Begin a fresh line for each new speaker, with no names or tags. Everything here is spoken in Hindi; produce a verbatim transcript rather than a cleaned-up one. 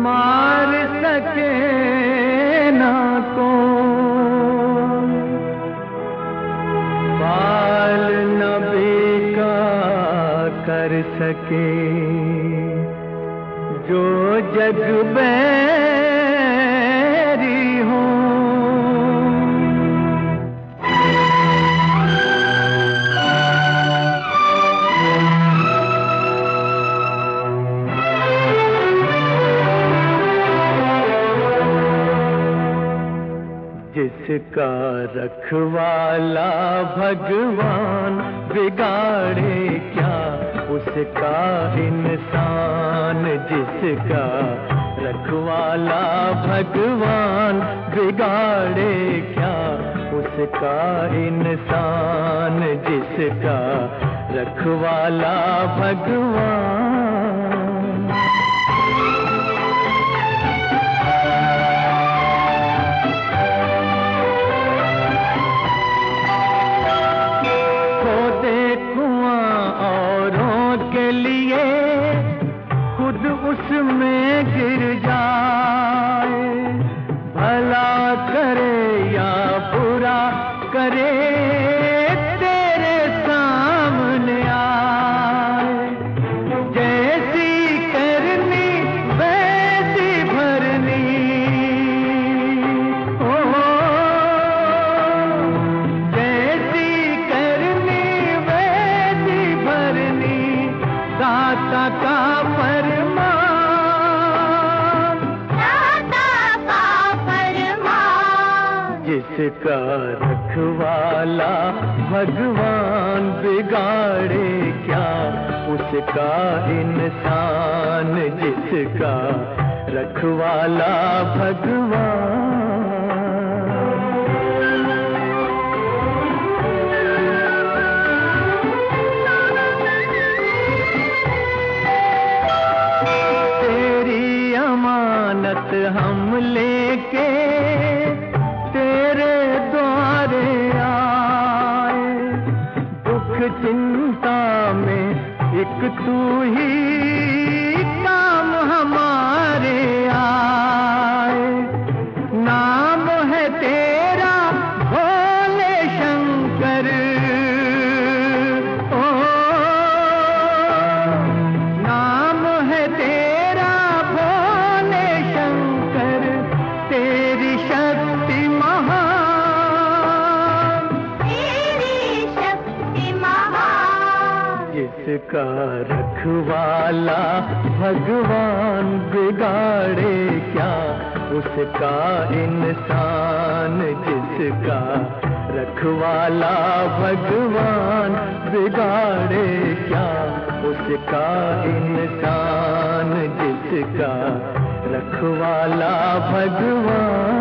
मार सके ना कोई, बाल न बेका कर सके जो जग बैरी हो। जिसका रखवाला भगवान बिगाड़े क्या उसका इंसान, जिसका रखवाला भगवान बिगाड़े क्या उसका इंसान, जिसका रखवाला भगवान। उसमें गिर जाए, भला करे या बुरा करे तेरे सामने आए। जैसी करनी वैसी भरनी, ओ जैसी करनी वैसी भरनी, दाता का जिसका रखवाला भगवान बिगाड़े क्या उसका इंसान, जिसका रखवाला भगवान। तेरी अमानत हम लेके तेरे द्वारे आए, दुख चिंता में एक तू ही काम हमारे आए। नाम है तेरा भोले शंकर, ओ नाम है तेरा भोले शंकर, तेरी शक्ति जिसका रखवाला भगवान बिगाड़े क्या उसका इंसान, जिसका रखवाला भगवान बिगाड़े क्या उसका इंसान, जिसका रखवाला भगवान।